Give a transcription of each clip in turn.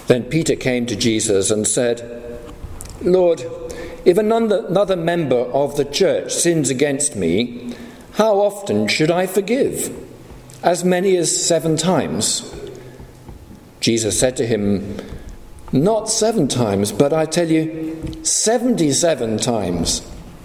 Then Peter came to Jesus and said, "Lord, if another member of the church sins against me, how often should I forgive? As many as 7 times?" Jesus said to him, "Not 7 times, but I tell you, 77 times.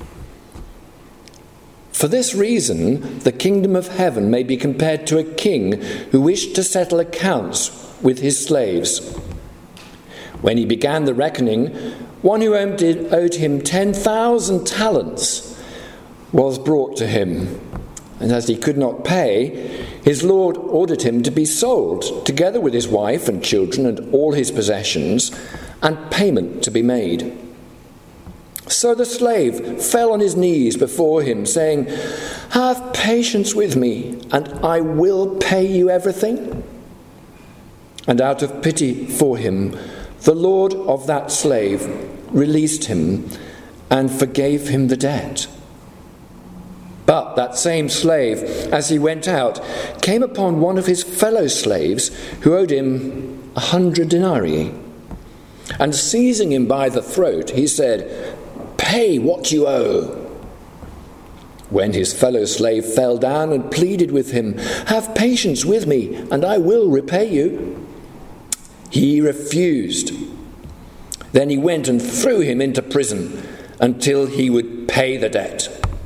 For this reason, the kingdom of heaven may be compared to a king who wished to settle accounts with his slaves. When he began the reckoning, one who owed him 10,000 talents was brought to him. And as he could not pay, his lord ordered him to be sold, together with his wife and children and all his possessions, and payment to be made. So the slave fell on his knees before him, saying, 'Have patience with me, and I will pay you everything.' And out of pity for him, the lord of that slave released him and forgave him the debt. But that same slave, as he went out, came upon one of his fellow slaves who owed him 100 denarii. And seizing him by the throat, he said, 'Pay what you owe.' When his fellow slave fell down and pleaded with him, 'Have patience with me, and I will repay you,' he refused. Then he went and threw him into prison until he would pay the debt.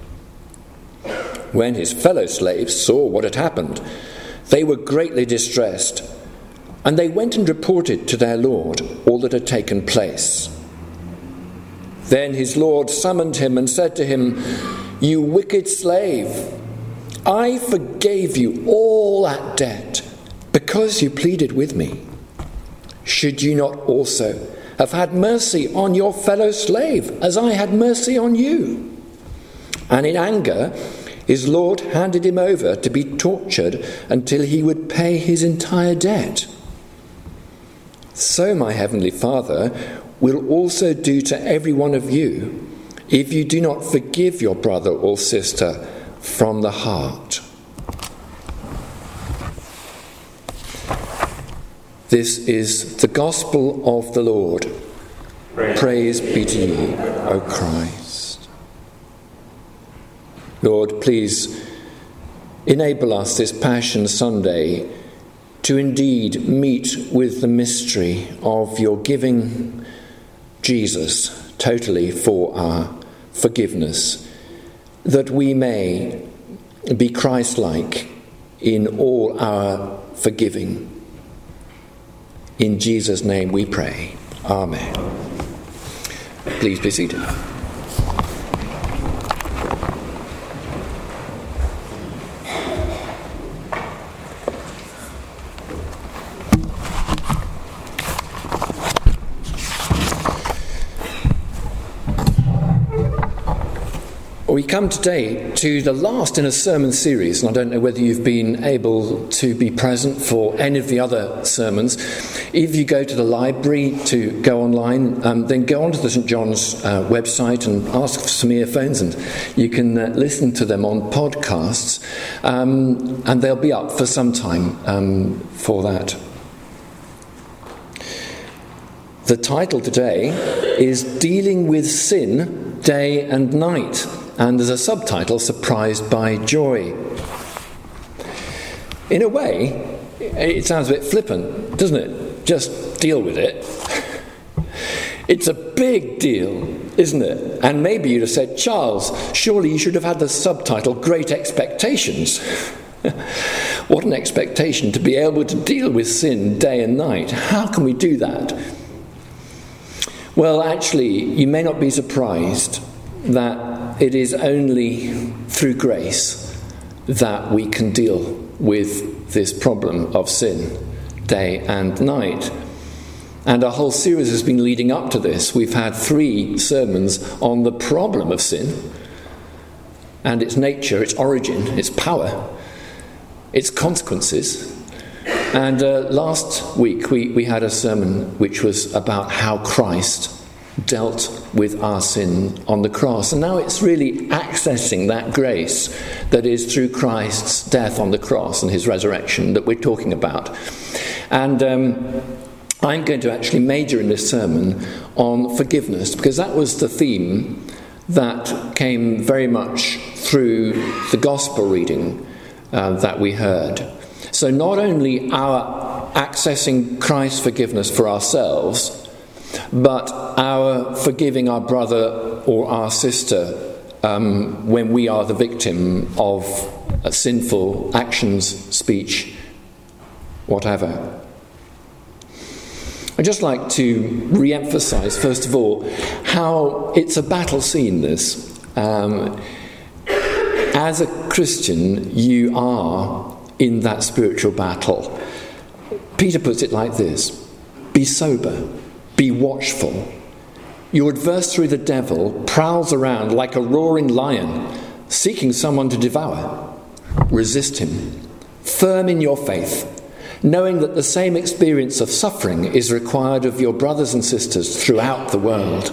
When his fellow slaves saw what had happened, they were greatly distressed, and they went and reported to their lord all that had taken place. Then his lord summoned him and said to him, 'You wicked slave, I forgave you all that debt because you pleaded with me. Should you not also have had mercy on your fellow slave, as I had mercy on you?' And in anger, his lord handed him over to be tortured until he would pay his entire debt. So my heavenly Father will also do to every one of you if you do not forgive your brother or sister from the heart." This is the gospel of the Lord. Praise be to you, O Christ. Lord, please enable us this Passion Sunday to indeed meet with the mystery of your giving Jesus totally for our forgiveness, that we may be Christ-like in all our forgiving. In Jesus' name we pray. Amen. Please be seated. We come today to the last in a sermon series, and I don't know whether you've been able to be present for any of the other sermons. If you go to the library to go online, then go onto the St John's website and ask for some earphones, and you can listen to them on podcasts, and they'll be up for some time for that. The title today is Dealing with Sin, Day and Night. And there's a subtitle, Surprised by Joy. In a way, it sounds a bit flippant, doesn't it? Just deal with it. It's a big deal, isn't it? And maybe you'd have said, Charles, surely you should have had the subtitle, Great Expectations. What an expectation to be able to deal with sin day and night. How can we do that? Well, actually, you may not be surprised that it is only through grace that we can deal with this problem of sin, day and night. And our whole series has been leading up to this. We've had 3 sermons on the problem of sin and its nature, its origin, its power, its consequences. And last week we had a sermon which was about how Christ dealt with our sin on the cross. And now it's really accessing that grace that is through Christ's death on the cross and his resurrection that we're talking about. And I'm going to actually major in this sermon on forgiveness, because that was the theme that came very much through the gospel reading that we heard. So not only our accessing Christ's forgiveness for ourselves, but our forgiving our brother or our sister when we are the victim of sinful actions, speech, whatever. I'd just like to re-emphasize, first of all, how it's a battle scene, this. As a Christian, you are in that spiritual battle. Peter puts it like this: be sober, be watchful. Your adversary, the devil, prowls around like a roaring lion, seeking someone to devour. Resist him, firm in your faith, knowing that the same experience of suffering is required of your brothers and sisters throughout the world.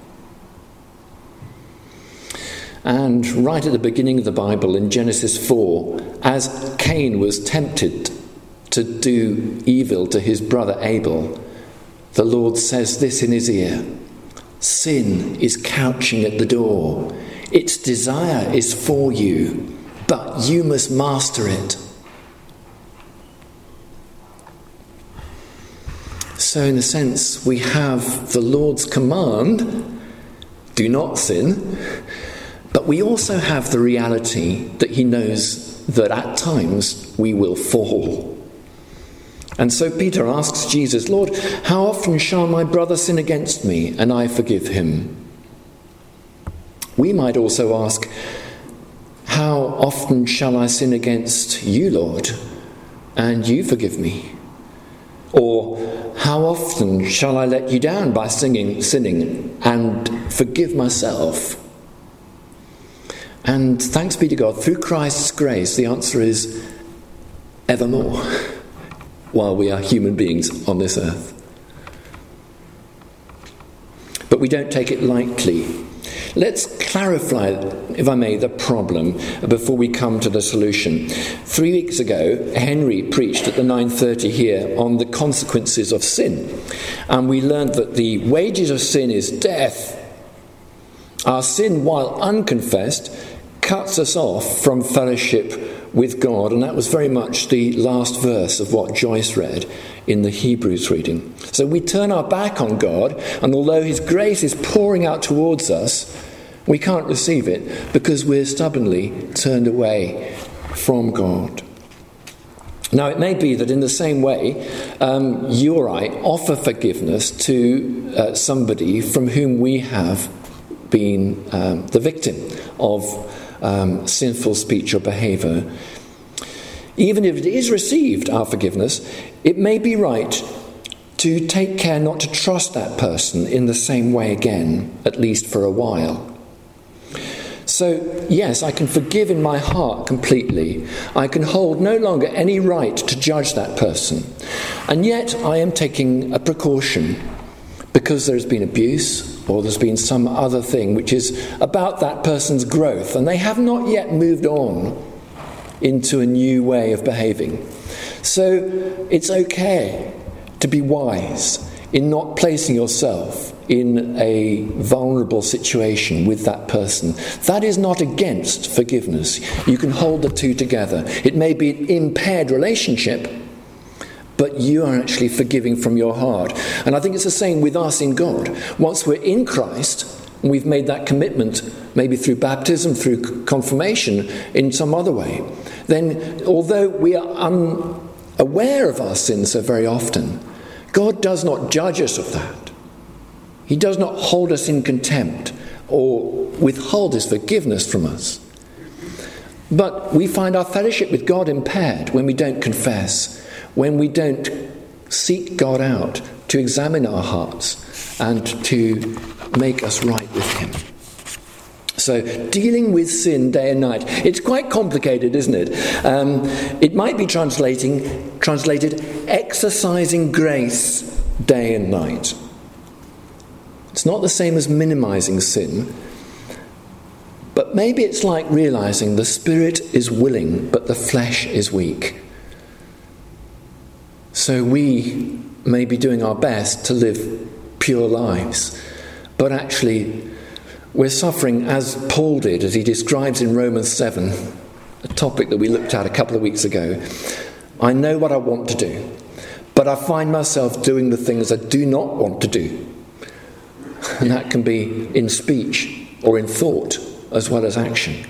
And right at the beginning of the Bible, in Genesis 4, as Cain was tempted to do evil to his brother Abel, the Lord says this in his ear: sin is couching at the door. Its desire is for you, but you must master it. So in a sense, we have the Lord's command, do not sin, but we also have the reality that he knows that at times we will fall. And so Peter asks Jesus, Lord, how often shall my brother sin against me and I forgive him? We might also ask, how often shall I sin against you, Lord, and you forgive me? Or how often shall I let you down by sinning and forgive myself? And thanks be to God, through Christ's grace, the answer is evermore, while we are human beings on this earth. But we don't take it lightly. Let's clarify, if I may, the problem before we come to the solution. 3 weeks ago, Henry preached at the 9:30 here on the consequences of sin. And we learned that the wages of sin is death. Our sin, while unconfessed, cuts us off from fellowship with God. And that was very much the last verse of what Joyce read in the Hebrews reading. So we turn our back on God, and although his grace is pouring out towards us, we can't receive it because we're stubbornly turned away from God. Now, it may be that in the same way, you or I offer forgiveness to somebody from whom we have been the victim of sinful speech or behaviour. Even if it is received, our forgiveness, it may be right to take care not to trust that person in the same way again, at least for a while. So, yes, I can forgive in my heart completely. I can hold no longer any right to judge that person. And yet I am taking a precaution because there's been abuse or there's been some other thing which is about that person's growth, and they have not yet moved on into a new way of behaving. So it's okay to be wise in not placing yourself in a vulnerable situation with that person. That is not against forgiveness. You can hold the two together. It may be an impaired relationship, but you are actually forgiving from your heart. And I think it's the same with us in God. Once we're in Christ, and we've made that commitment, maybe through baptism, through confirmation, in some other way, then although we are unaware of our sins so very often, God does not judge us of that. He does not hold us in contempt or withhold his forgiveness from us. But we find our fellowship with God impaired when we don't confess, when we don't seek God out to examine our hearts and to make us right with him. So, dealing with sin day and night. It's quite complicated, isn't it? It might be translated exercising grace day and night. It's not the same as minimizing sin, but maybe it's like realizing the spirit is willing, but the flesh is weak. So we may be doing our best to live pure lives, but actually we're suffering as Paul did, as he describes in Romans 7, a topic that we looked at a couple of weeks ago. I know what I want to do, but I find myself doing the things I do not want to do. And that can be in speech or in thought as well as action.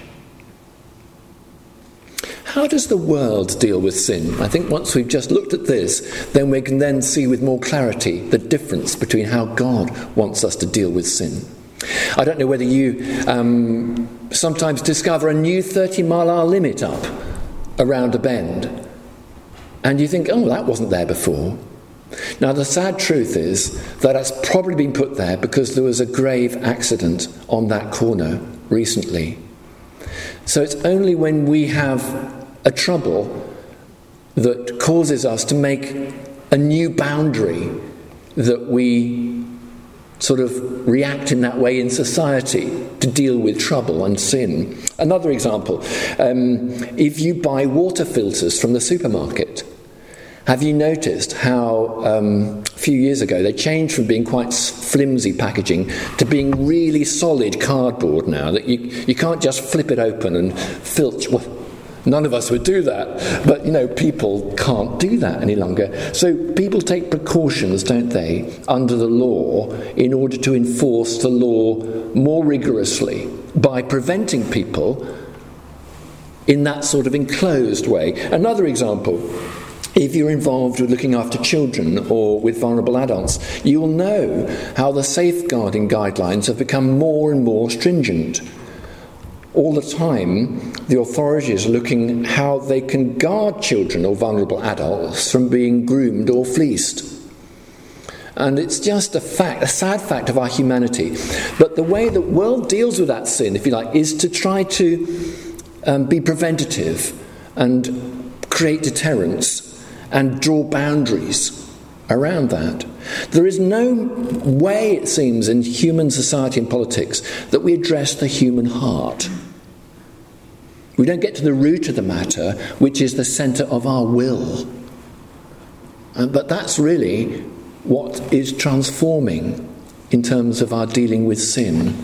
How does the world deal with sin? I think once we've just looked at this, then we can then see with more clarity the difference between how God wants us to deal with sin. I don't know whether you sometimes discover a new 30-mile-an-hour limit up around a bend, and you think, oh, that wasn't there before. Now, the sad truth is that that's probably been put there because there was a grave accident on that corner recently. So it's only when we have a trouble that causes us to make a new boundary that we sort of react in that way in society to deal with trouble and sin. Another example, if you buy water filters from the supermarket, have you noticed how a few years ago they changed from being quite flimsy packaging to being really solid cardboard now, that you can't just flip it open and filch? Well, none of us would do that, but people can't do that any longer. So people take precautions, don't they, under the law in order to enforce the law more rigorously by preventing people in that sort of enclosed way. Another example, if you're involved with looking after children or with vulnerable adults, you will know how the safeguarding guidelines have become more and more stringent. All the time, the authorities are looking how they can guard children or vulnerable adults from being groomed or fleeced. And it's just a sad fact of our humanity. But the way the world deals with that sin, if you like, is to try to be preventative and create deterrence and draw boundaries around that. There is no way, it seems, in human society and politics that we address the human heart. We don't get to the root of the matter, which is the centre of our will. But that's really what is transforming in terms of our dealing with sin.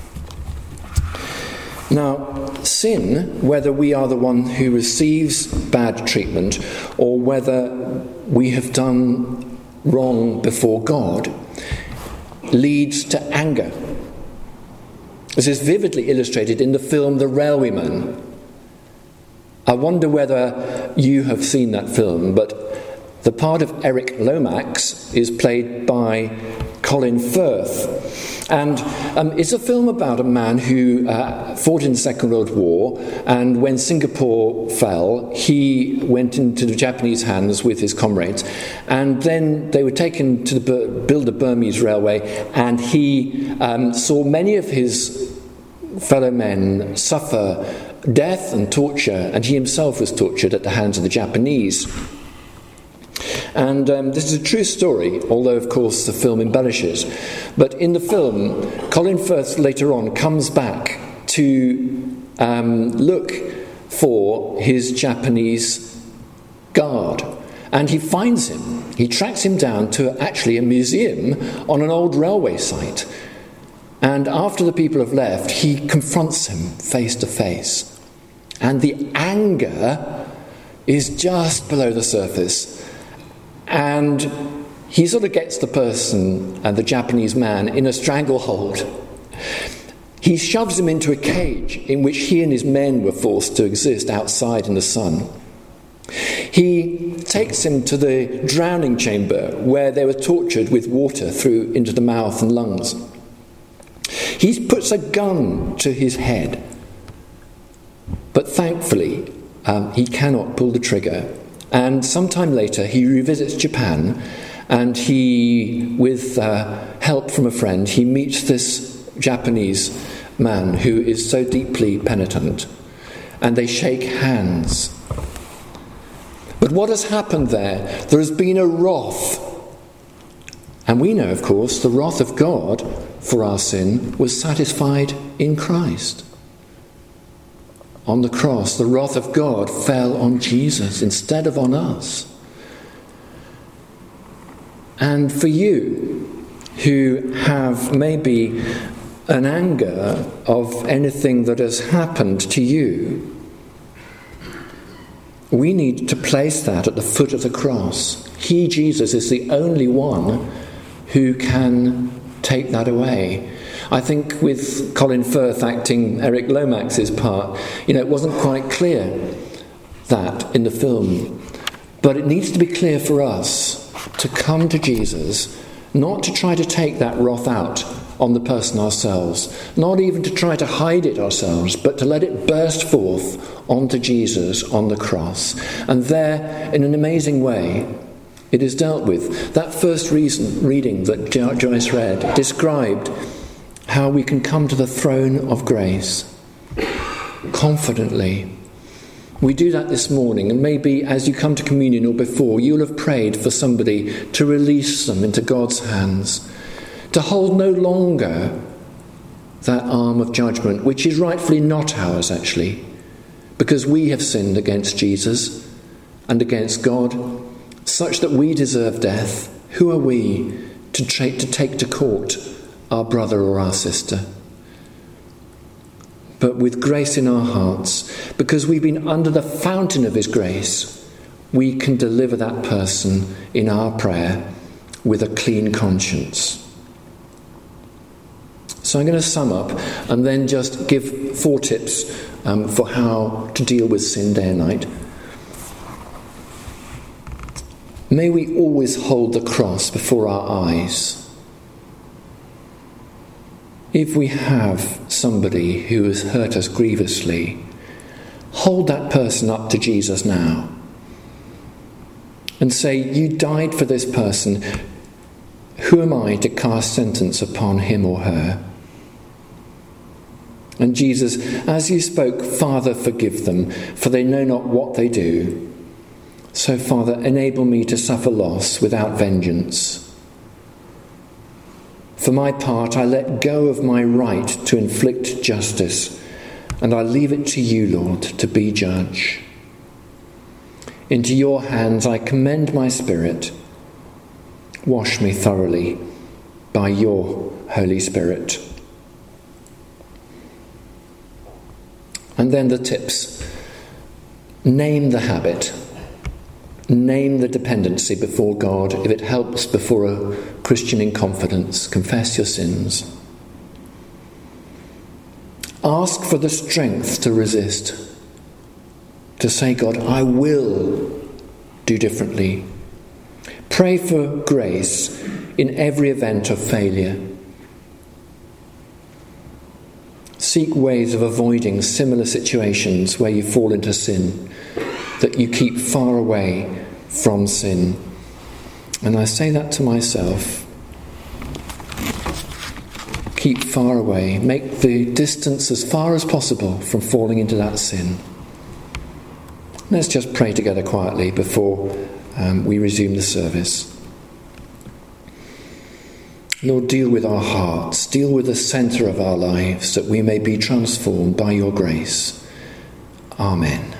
Now, sin, whether we are the one who receives bad treatment or whether we have done wrong before God, leads to anger. This is vividly illustrated in the film The Railwayman. I wonder whether you have seen that film, but the part of Eric Lomax is played by Colin Firth. And it's a film about a man who fought in the Second World War, and when Singapore fell, he went into the Japanese hands with his comrades, and then they were taken to build a Burmese railway, and he saw many of his fellow men suffer death and torture, and he himself was tortured at the hands of the Japanese. And this is a true story, although, of course, the film embellishes. But in the film, Colin Firth later on comes back to look for his Japanese guard. And he finds him. He tracks him down to actually a museum on an old railway site. And after the people have left, he confronts him face to face. And the anger is just below the surface. And he sort of gets the person, the Japanese man, in a stranglehold. He shoves him into a cage in which he and his men were forced to exist outside in the sun. He takes him to the drowning chamber where they were tortured with water through into the mouth and lungs. He puts a gun to his head, but thankfully he cannot pull the trigger. And sometime later he revisits Japan, and he, with help from a friend, he meets this Japanese man who is so deeply penitent, and they shake hands. But what has happened there? There has been a wrath. And we know, of course, the wrath of God for our sin was satisfied in Christ. On the cross, the wrath of God fell on Jesus instead of on us. And for you who have maybe an anger of anything that has happened to you, we need to place that at the foot of the cross. He, Jesus, is the only one who can take that away. I think with Colin Firth acting Eric Lomax's part, it wasn't quite clear that in the film. But it needs to be clear for us to come to Jesus, not to try to take that wrath out on the person ourselves, not even to try to hide it ourselves, but to let it burst forth onto Jesus on the cross. And there, in an amazing way, it is dealt with. That first reading that Joyce read described how we can come to the throne of grace confidently. We do that this morning, and maybe as you come to communion or before, you'll have prayed for somebody to release them into God's hands, to hold no longer that arm of judgment, which is rightfully not ours, actually, because we have sinned against Jesus and against God, such that we deserve death. Who are we to take to court our brother or our sister? But with grace in our hearts, because we've been under the fountain of his grace, we can deliver that person in our prayer with a clean conscience. So I'm going to sum up and then just give 4 tips for how to deal with sin day and night. May we always hold the cross before our eyes. If we have somebody who has hurt us grievously, hold that person up to Jesus now and say, you died for this person. Who am I to cast sentence upon him or her? And Jesus, as you spoke, Father, forgive them, for they know not what they do. So, Father, enable me to suffer loss without vengeance. For my part, I let go of my right to inflict justice, and I leave it to you, Lord, to be judge. Into your hands I commend my spirit. Wash me thoroughly by your Holy Spirit. And then the tips. Name the habit. Name the dependency before God. If it helps before a Christian in confidence, confess your sins. Ask for the strength to resist. To say, God, I will do differently. Pray for grace in every event of failure. Seek ways of avoiding similar situations where you fall into sin, that you keep far away from sin. And I say that to myself. Keep far away. Make the distance as far as possible from falling into that sin. Let's just pray together quietly before we resume the service. Lord, deal with our hearts, deal with the centre of our lives, that we may be transformed by your grace. Amen.